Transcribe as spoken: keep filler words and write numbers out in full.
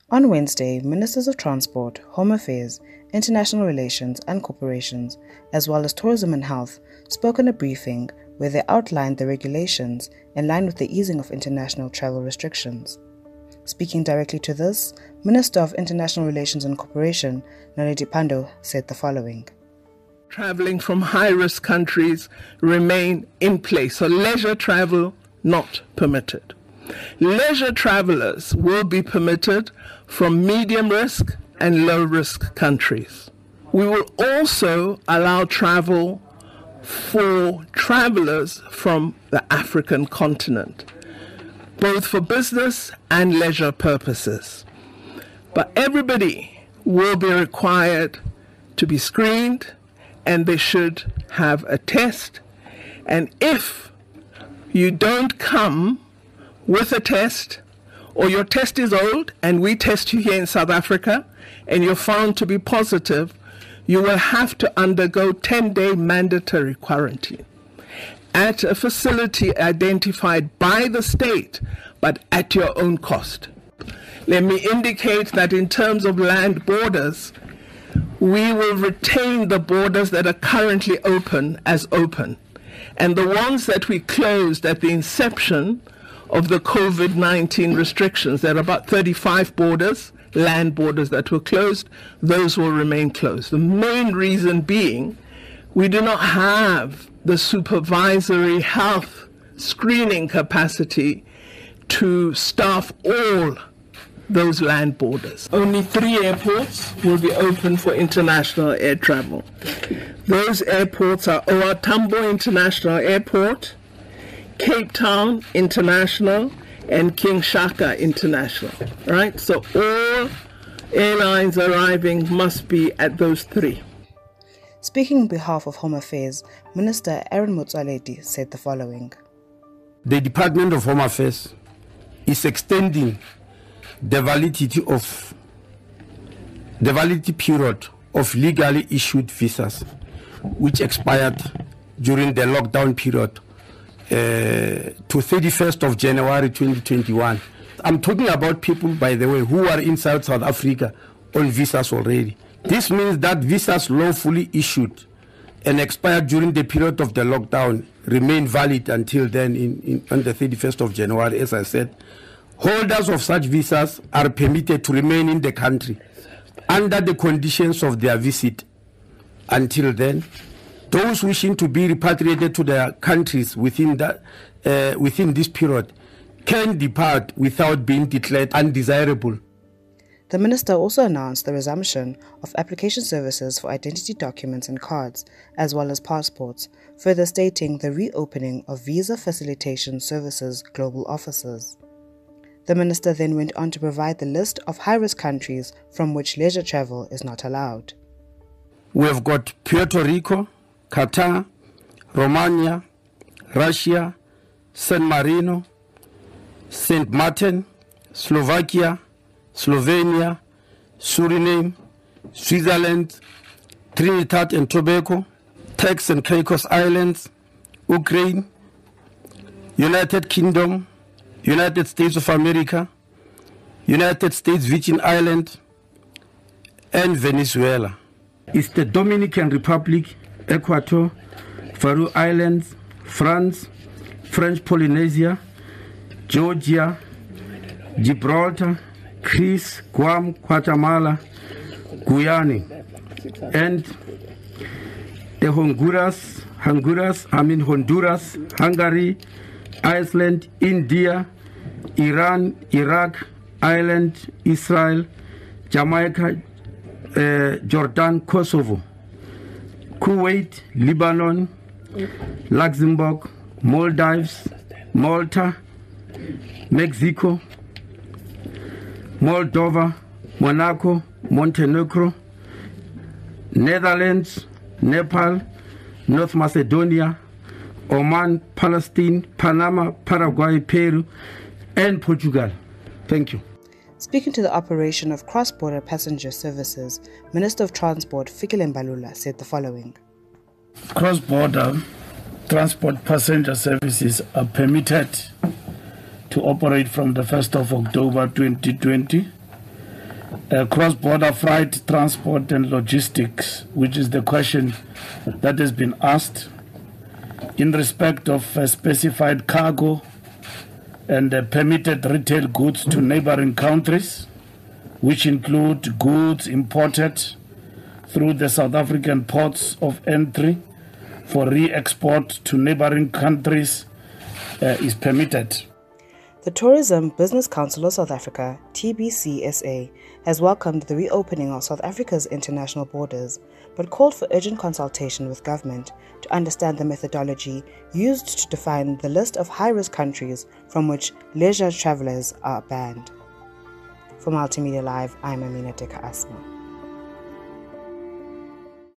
On Wednesday, Ministers of Transport, Home Affairs, International Relations and Corporations, as well as Tourism and Health, spoke in a briefing where they outlined the regulations in line with the easing of international travel restrictions. Speaking directly to this, Minister of International Relations and Cooperation, Naledi Pandor, said the following. Traveling from high-risk countries remain in place, so leisure travel not permitted. Leisure travelers will be permitted from medium-risk and low-risk countries. We will also allow travel for travelers from the African continent, both for business and leisure purposes. But everybody will be required to be screened, and they should have a test. And if you don't come with a test, or your test is old and we test you here in South Africa and you're found to be positive, you will have to undergo ten-day mandatory quarantine at a facility identified by the state, but at your own cost. Let me indicate that in terms of land borders, we will retain the borders that are currently open as open. And the ones that we closed at the inception of the COVID nineteen restrictions, there are about thirty-five borders, land borders that were closed, those will remain closed. The main reason being, we do not have the supervisory health screening capacity to staff all those land borders. Only three airports will be open for international air travel. Those airports are O R Tambo International Airport, Cape Town International, and King Shaka International, right? So all airlines arriving must be at those three. Speaking on behalf of Home Affairs, Minister Aaron Motsoaledi said the following. The Department of Home Affairs is extending the validity of the validity period of legally issued visas, which expired during the lockdown period uh, to thirty-first of January twenty twenty-one. I'm talking about people, by the way, who are inside South Africa on visas already. This means that visas lawfully issued and expired during the period of the lockdown remain valid until then, in, in, on the thirty-first of January, as I said. Holders of such visas are permitted to remain in the country under the conditions of their visit until then. Those wishing to be repatriated to their countries within, that, uh, within this period can depart without being declared undesirable. The minister also announced the resumption of application services for identity documents and cards, as well as passports, further stating the reopening of Visa Facilitation Services global offices. The minister then went on to provide the list of high-risk countries from which leisure travel is not allowed. We have got Puerto Rico, Qatar, Romania, Russia, San Marino, Saint Martin, Slovakia, Slovenia, Suriname, Switzerland, Trinidad and Tobago, Turks and Caicos Islands, Ukraine, United Kingdom, United States of America, United States Virgin Islands, and Venezuela. It's the Dominican Republic, Ecuador, Faroe Islands, France, French Polynesia, Georgia, Gibraltar, Greece, Guam, Guatemala, Guyana, and the Honduras, Honduras, I mean Honduras, Hungary, Iceland, India, Iran, Iraq, Ireland, Israel, Jamaica, uh, Jordan, Kosovo, Kuwait, Lebanon, Luxembourg, Maldives, Malta, Mexico, Moldova, Monaco, Montenegro, Netherlands, Nepal, North Macedonia, Oman, Palestine, Panama, Paraguay, Peru, and Portugal. Thank you. Speaking to the operation of cross-border passenger services, Minister of Transport Fikile Mbalula said the following. Cross-border transport passenger services are permitted to operate from the first of October twenty twenty uh, cross-border freight transport and logistics, which is the question that has been asked in respect of uh, specified cargo and uh, permitted retail goods to neighboring countries, which include goods imported through the South African ports of entry for re-export to neighboring countries uh, is permitted. The Tourism Business Council of South Africa, T B C S A, has welcomed the reopening of South Africa's international borders, but called for urgent consultation with government to understand the methodology used to define the list of high-risk countries from which leisure travelers are banned. For Multimedia Live, I'm Amina Deka Asma.